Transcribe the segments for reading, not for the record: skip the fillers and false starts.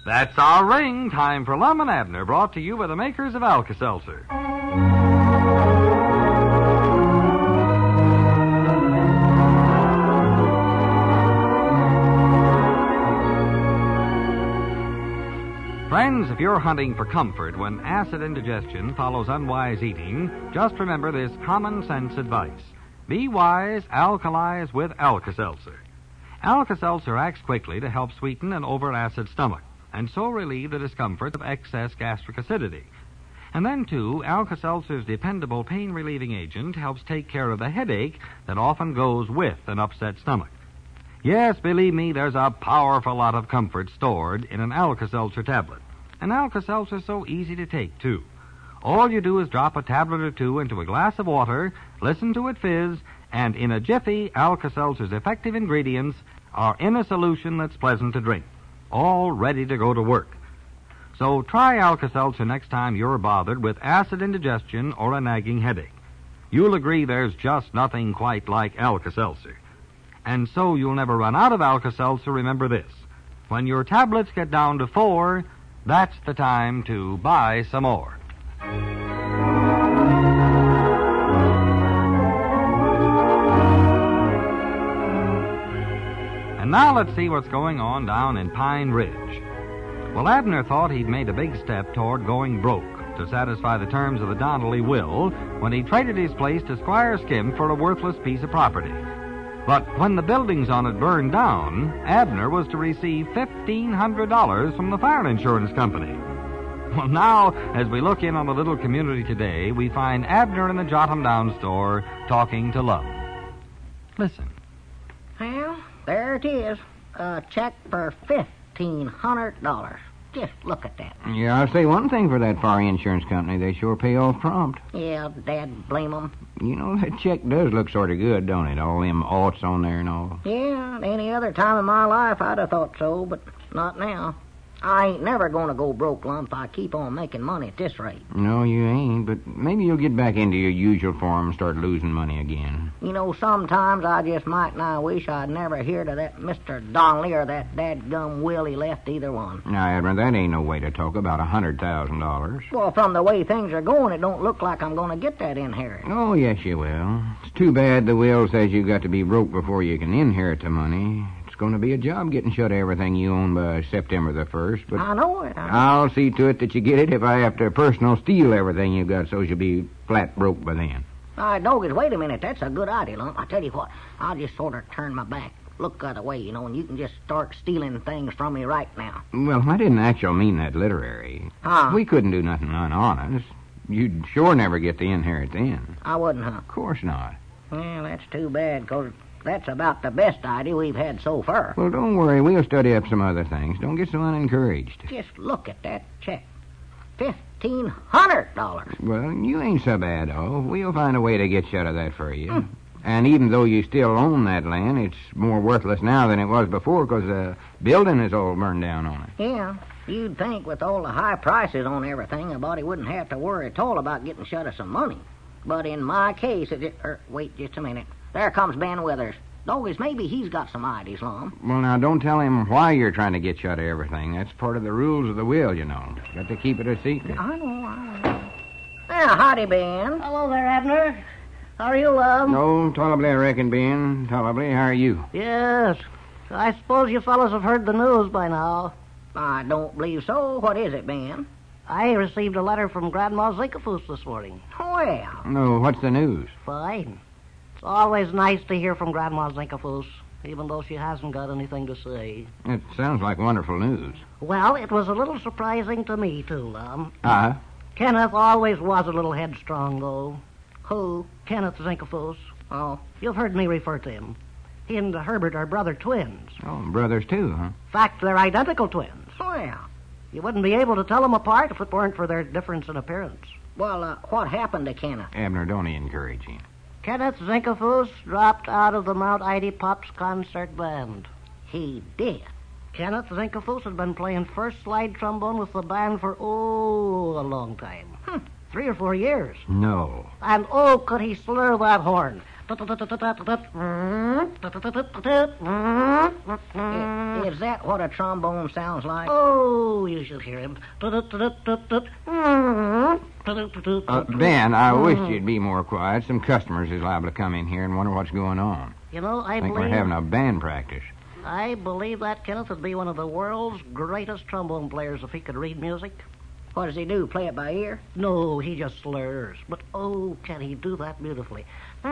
That's our ring. Time for Lum and Abner, brought to you by the makers of Alka-Seltzer. Friends, if you're hunting for comfort when acid indigestion follows unwise eating, just remember this common sense advice. Be wise, alkalize with Alka-Seltzer. Alka-Seltzer acts quickly to help sweeten an over-acid stomach, and so relieve the discomfort of excess gastric acidity. And then, too, Alka-Seltzer's dependable pain-relieving agent helps take care of the headache that often goes with an upset stomach. Yes, believe me, there's a powerful lot of comfort stored in an Alka-Seltzer tablet. And Alka-Seltzer's so easy to take, too. All you do is drop a tablet or two into a glass of water, listen to it fizz, and in a jiffy, Alka-Seltzer's effective ingredients are in a solution that's pleasant to drink, all ready to go to work. So try Alka-Seltzer next time you're bothered with acid indigestion or a nagging headache. You'll agree there's just nothing quite like Alka-Seltzer. And so you'll never run out of Alka-Seltzer, remember this. When your tablets get down to 4, that's the time to buy some more. And now let's see what's going on down in Pine Ridge. Well, Abner thought he'd made a big step toward going broke to satisfy the terms of the Donnelly will when he traded his place to Squire Skim for a worthless piece of property. But when the buildings on it burned down, Abner was to receive $1,500 from the fire insurance company. Well, now, as we look in on the little community today, we find Abner in the Jot-'em Down store talking to Lum. Listen. Well, there it is. A check for $1,500. Just look at that. Yeah, I'll say one thing for that fire insurance company. They sure pay off prompt. Yeah, Dad, blame 'em. You know, that check does look sort of good, don't it? All them oughts on there and all. Yeah, any other time in my life I'd have thought so, but not now. I ain't never going to go broke, Lum, if I keep on making money at this rate. No, you ain't, but maybe you'll get back into your usual form and start losing money again. You know, sometimes I just might not wish I'd never heard of that Mr. Donnelly or that dadgum will he left either one. Now, Abner, that ain't no way to talk about $100,000. Well, from the way things are going, it don't look like I'm going to get that inheritance. Oh, yes, you will. It's too bad the will says you got to be broke before you can inherit the money. It's going to be a job getting shut of everything you own by September the 1st, but I know it. I'll see to it that you get it if I have to personal steal everything you got so you'll be flat broke by then. All right, Doggers, wait a minute. That's a good idea, Lump. I tell you what, I'll just sort of turn my back, look the other way, you know, and you can just start stealing things from me right now. Well, I didn't actually mean that literary. Huh? We couldn't do nothing unhonest. You'd sure never get the inherit then. I wouldn't, huh? Of course not. Well, that's too bad, because that's about the best idea we've had so far. Well, don't worry. We'll study up some other things. Don't get so unencouraged. Just look at that check. $1,500. Well, you ain't so bad off. We'll find a way to get shut of that for you. And even though you still own that land, it's more worthless now than it was before because the building is all burned down on it. Yeah, you'd think with all the high prices on everything, a body wouldn't have to worry at all about getting shut of some money. But in my case, wait just a minute. There comes Ben Withers. Doggies, maybe he's got some ideas, Lum. Well, now, don't tell him why you're trying to get shut of everything. That's part of the rules of the will, you know. Got to keep it a secret. I know. Well, howdy, Ben. Hello there, Abner. How are you, love? No, tolerably, I reckon, Ben. Tolerably. How are you? Yes. I suppose you fellows have heard the news by now. I don't believe so. What is it, Ben? I received a letter from Grandma Zinkafoos this morning. Well. No, what's the news? Fine. It's always nice to hear from Grandma Zinkafoos, even though she hasn't got anything to say. It sounds like wonderful news. Well, it was a little surprising to me, too, Lum. Kenneth always was a little headstrong, though. Who? Kenneth Zinkafoos. Oh. You've heard me refer to him. He and Herbert are brother twins. Oh, brothers, too, huh? In fact, they're identical twins. Well. You wouldn't be able to tell them apart if it weren't for their difference in appearance. Well, what happened to Kenneth? Abner, don't encourage him. Kenneth Zinkafoos dropped out of the Mount Ida Pops concert band. He did? Kenneth Zinkafoos had been playing first slide trombone with the band for, a long time. 3 or 4 years. No. And, could he slur that horn. Is that what a trombone sounds like? Oh, you should hear him. Ben, I wish you'd be more quiet. Some customers is liable to come in here and wonder what's going on. You know, I Think believe... we're having a band practice. I believe that Kenneth would be one of the world's greatest trombone players if he could read music. What does he do, play it by ear? No, he just slurs. But, oh, can he do that beautifully.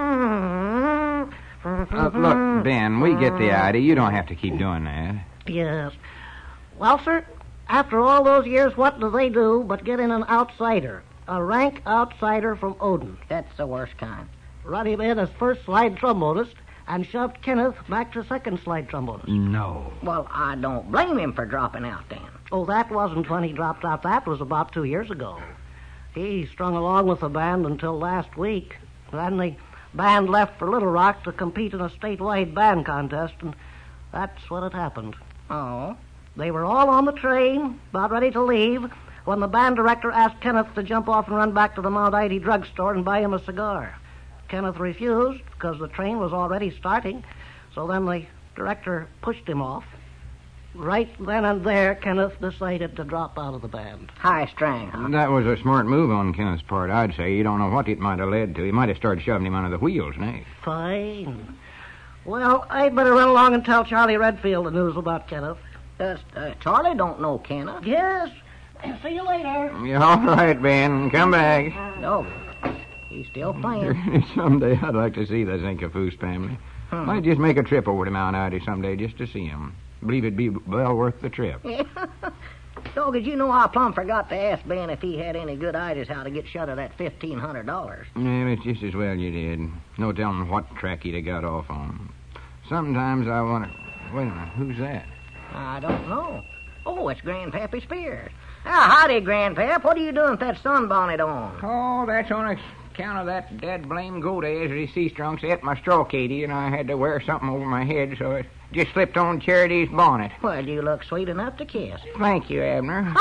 Look, Ben, we get the idea. You don't have to keep doing that. Yes. Well, sir, after all those years, what do they do but get in an outsider? A rank outsider from Odin. That's the worst kind. Brought him in as first slide trombonist and shoved Kenneth back to second slide trombonist. No. Well, I don't blame him for dropping out then. Oh, that wasn't when he dropped out. That was about 2 years ago. He strung along with the band until last week. Then the band left for Little Rock to compete in a statewide band contest, and that's when it happened. Oh? They were all on the train, about ready to leave, when the band director asked Kenneth to jump off and run back to the Mount Ida drugstore and buy him a cigar. Kenneth refused because the train was already starting, so then the director pushed him off. Right then and there, Kenneth decided to drop out of the band. High strung, huh? That was a smart move on Kenneth's part, I'd say. You don't know what it might have led to. He might have started shoving him under the wheels next. Fine. Well, I'd better run along and tell Charlie Redfield the news about Kenneth. Charlie don't know Kenneth. Yes. See you later. Yeah, all right, Ben. Come back. No. He's still playing. Someday I'd like to see the Zinkafoos family. Might just make a trip over to Mount Ida someday just to see him. Believe it'd be well worth the trip. Dog, did you know I plumb forgot to ask Ben if he had any good ideas how to get shut of that $1,500? Well, it's just as well you did. No telling what track he'd have got off on. Sometimes I wonder... Wait a minute, who's that? I don't know. Oh, it's Grandpappy Spears. Howdy, Grandpap. What are you doing with that sunbonnet on? Oh, that's on account of that dead blame goat as he sea-strunks ate my straw Katie, and I had to wear something over my head, so it just slipped on Charity's bonnet. Well, you look sweet enough to kiss. Thank you, Abner.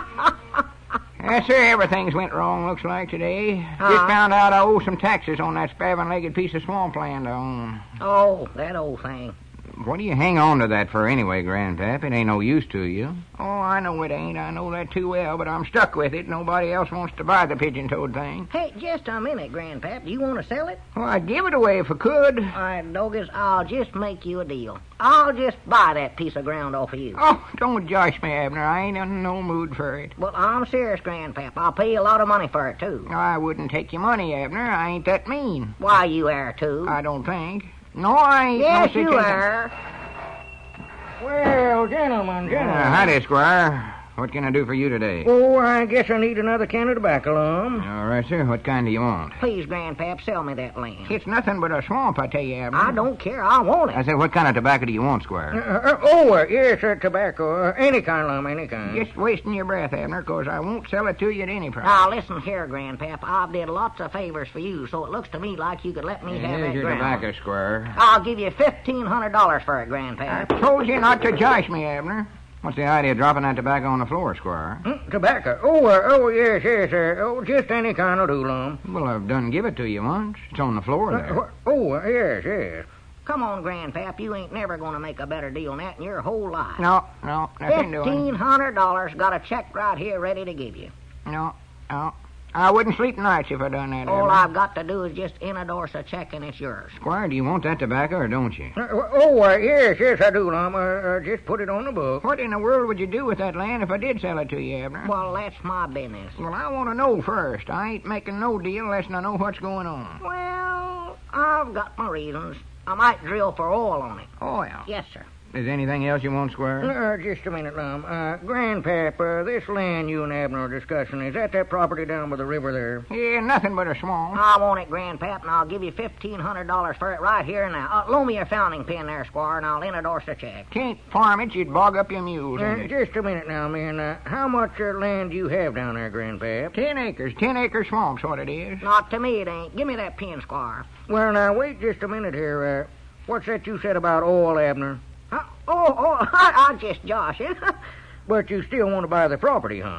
Yes, sir, everything's went wrong, looks like, today. Just found out I owe some taxes on that spavin-legged piece of swampland I own. Oh, that old thing. What do you hang on to that for anyway, Grandpap? It ain't no use to you. Oh, I know it ain't. I know that too well, but I'm stuck with it. Nobody else wants to buy the pigeon-toed thing. Hey, just a minute, Grandpap. Do you want to sell it? Well, I'd give it away if I could. All right, Doggers, I'll just make you a deal. I'll just buy that piece of ground off of you. Oh, don't josh me, Abner. I ain't in no mood for it. Well, I'm serious, Grandpap. I'll pay you a lot of money for it, too. I wouldn't take your money, Abner. I ain't that mean. Why, you are, too. I don't think. No, I ain't. Yes, no you are. Well, gentlemen. Howdy, Squire. What can I do for you today? Oh, I guess I need another can of tobacco, Lum. All right, sir. What kind do you want? Please, Grandpap, sell me that land. It's nothing but a swamp, I tell you, Abner. I don't care. I want it. I said, what kind of tobacco do you want, Squire? Yes, tobacco. Any kind, Lum, any kind. Just wasting your breath, Abner, because I won't sell it to you at any price. Now, listen here, Grandpap. I've did lots of favors for you, so it looks to me like you could let me have Here's that your ground. tobacco, Squire. I'll give you $1,500 for it, Grandpap. I told you not to josh me, Abner. What's the idea of dropping that tobacco on the floor, Squire? Tobacco? Yes, sir. Oh, just any kind will do, Lum. Well, I've done give it to you once. It's on the floor there. Yes. Come on, Grandpap. You ain't never going to make a better deal than that in your whole life. No, nothing doing. $1,500. Got a check right here ready to give you. No. I wouldn't sleep nights if I done that, All Abner. I've got to do is just endorse a check and it's yours. Squire, do you want that tobacco or don't you? Yes, I do, Lum. Just put it on the book. What in the world would you do with that land if I did sell it to you, Abner? Well, that's my business. Well, I want to know first. I ain't making no deal unless I know what's going on. Well, I've got my reasons. I might drill for oil on it. Oil? Yes, sir. Is there anything else you want, Squire? Just a minute, Lum. Grandpap, this land you and Abner are discussing, is that property down by the river there? Yeah, nothing but a swamp. I want it, Grandpap, and I'll give you $1,500 for it right here and now. Loan me your fountain pen there, Squire, and I'll endorse the check. Can't farm it, you'd bog up your mules. Just a minute now, man. How much land do you have down there, Grandpap? 10 acres. 10-acre swamp's what it is. Not to me, it ain't. Give me that pen, Squire. Well, now, wait just a minute here. What's that you said about oil, Abner? I just joshing. But you still want to buy the property, huh?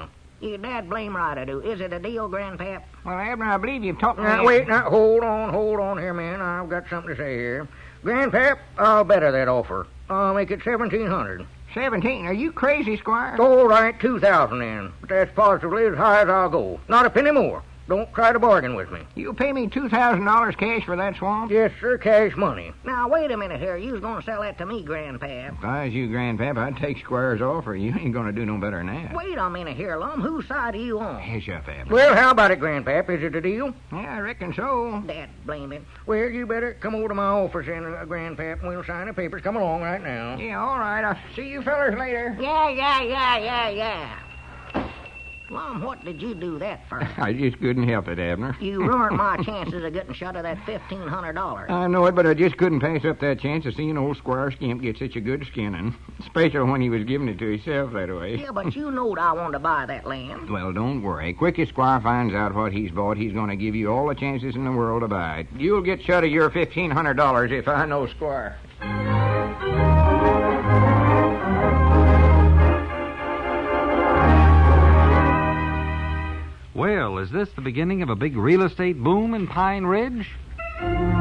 You dad blame right I do. Is it a deal, Grandpap? Well, Abner, I believe you've talked Now, wait, now, hold on here, man. I've got something to say here. Grandpap, I'll better that offer. I'll make it 1,700. 17. Are you crazy, Squire? All right, 2,000 then. But that's positively as high as I'll go. Not a penny more. Don't try to bargain with me. You'll pay me $2,000 cash for that swamp? Yes, sir, cash money. Now, wait a minute here. You was going to sell that to me, Grandpap. If I was you, Grandpap, I'd take Squire's offer. You ain't going to do no better than that. Wait a minute here, Lum. Whose side are you on? Hush up, Abner. Well, how about it, Grandpap? Is it a deal? Yeah, I reckon so. Dad blame it. Well, you better come over to my office then, Grandpap, and we'll sign the papers. Come along right now. Yeah, all right. I'll see you fellers later. Yeah. Lum, what did you do that for? I just couldn't help it, Abner. You ruined my chances of getting shut of that $1,500. I know it, but I just couldn't pass up that chance of seeing old Squire Skimp get such a good skinning, especially when he was giving it to himself that way. Yeah, but you knowed I wanted to buy that land. Well, don't worry. Quick as Squire finds out what he's bought, he's going to give you all the chances in the world to buy it. You'll get shut of your $1,500 if I know Squire. Well, is this the beginning of a big real estate boom in Pine Ridge?